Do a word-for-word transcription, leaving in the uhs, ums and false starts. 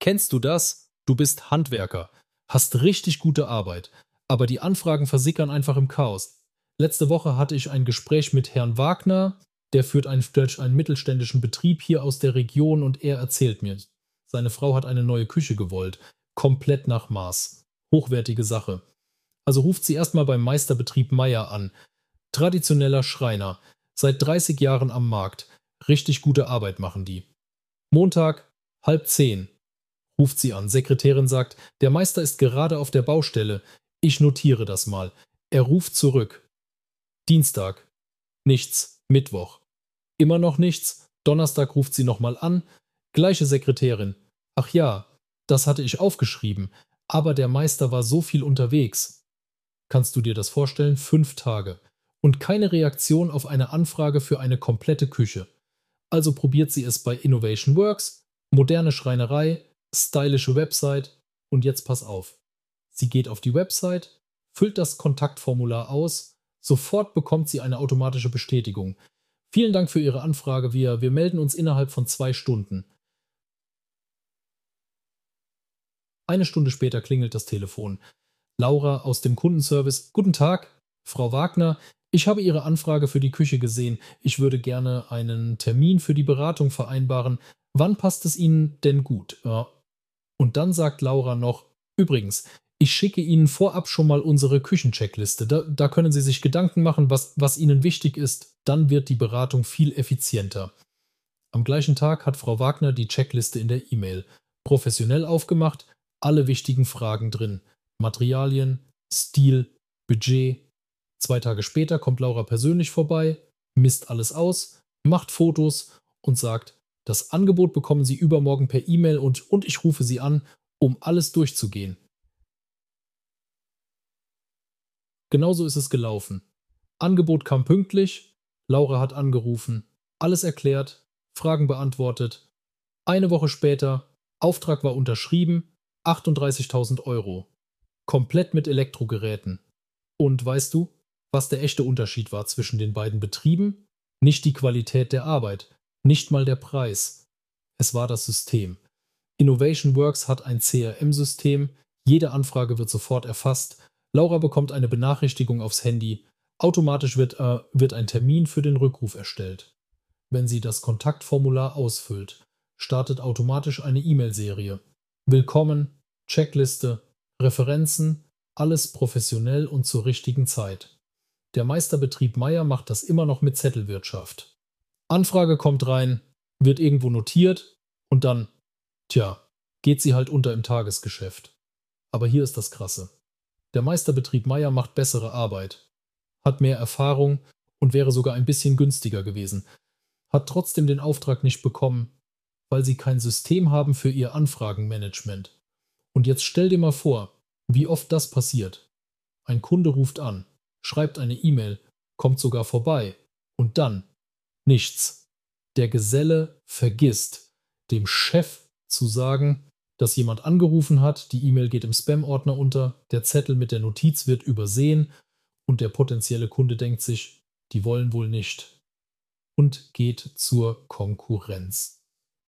Kennst du das? Du bist Handwerker, hast richtig gute Arbeit, aber die Anfragen versickern einfach im Chaos. Letzte Woche hatte ich ein Gespräch mit Herrn Wagner, der führt einen, einen mittelständischen Betrieb hier aus der Region und er erzählt mir, seine Frau hat eine neue Küche gewollt, komplett nach Maß. Hochwertige Sache. Also ruft sie erstmal beim Meisterbetrieb Meier an. Traditioneller Schreiner, seit dreißig Jahren am Markt. Richtig gute Arbeit machen die. Montag, halb zehn. Ruft sie an. Sekretärin sagt, der Meister ist gerade auf der Baustelle. Ich notiere das mal. Er ruft zurück. Dienstag. Nichts. Mittwoch. Immer noch nichts. Donnerstag ruft sie nochmal an. Gleiche Sekretärin. Ach ja, das hatte ich aufgeschrieben. Aber der Meister war so viel unterwegs. Kannst du dir das vorstellen? Fünf Tage. Und keine Reaktion auf eine Anfrage für eine komplette Küche. Also probiert sie es bei Innovation Works, moderne Schreinerei, stylische Website und jetzt pass auf. Sie geht auf die Website, füllt das Kontaktformular aus, sofort bekommt sie eine automatische Bestätigung. Vielen Dank für Ihre Anfrage, wir, wir melden uns innerhalb von zwei Stunden. Eine Stunde später klingelt das Telefon. Laura aus dem Kundenservice. Guten Tag, Frau Wagner. Ich habe Ihre Anfrage für die Küche gesehen. Ich würde gerne einen Termin für die Beratung vereinbaren. Wann passt es Ihnen denn gut? Ja. Und dann sagt Laura noch, übrigens, ich schicke Ihnen vorab schon mal unsere Küchencheckliste. Da, da können Sie sich Gedanken machen, was, was Ihnen wichtig ist. Dann wird die Beratung viel effizienter. Am gleichen Tag hat Frau Wagner die Checkliste in der E-Mail. Professionell aufgemacht, alle wichtigen Fragen drin. Materialien, Stil, Budget. Zwei Tage später kommt Laura persönlich vorbei, misst alles aus, macht Fotos und sagt, das Angebot bekommen Sie übermorgen per E-Mail und, und ich rufe Sie an, um alles durchzugehen. Genauso ist es gelaufen. Angebot kam pünktlich, Laura hat angerufen, alles erklärt, Fragen beantwortet. Eine Woche später, Auftrag war unterschrieben, achtunddreißigtausend Euro. Komplett mit Elektrogeräten. Und weißt du, was der echte Unterschied war zwischen den beiden Betrieben? Nicht die Qualität der Arbeit, nicht mal der Preis. Es war das System. Innovation Works hat ein C R M-System, jede Anfrage wird sofort erfasst, Laura bekommt eine Benachrichtigung aufs Handy, automatisch wird, äh, wird ein Termin für den Rückruf erstellt. Wenn sie das Kontaktformular ausfüllt, startet automatisch eine E-Mail-Serie. Willkommen, Checkliste, Referenzen, alles professionell und zur richtigen Zeit. Der Meisterbetrieb Meier macht das immer noch mit Zettelwirtschaft. Anfrage kommt rein, wird irgendwo notiert und dann, tja, geht sie halt unter im Tagesgeschäft. Aber hier ist das Krasse. Der Meisterbetrieb Meier macht bessere Arbeit, hat mehr Erfahrung und wäre sogar ein bisschen günstiger gewesen, hat trotzdem den Auftrag nicht bekommen, weil sie kein System haben für ihr Anfragenmanagement. Und jetzt stell dir mal vor, wie oft das passiert. Ein Kunde ruft an, schreibt eine E-Mail, kommt sogar vorbei und dann nichts. Der Geselle vergisst, dem Chef zu sagen, dass jemand angerufen hat, die E-Mail geht im Spam-Ordner unter, der Zettel mit der Notiz wird übersehen und der potenzielle Kunde denkt sich, die wollen wohl nicht und geht zur Konkurrenz.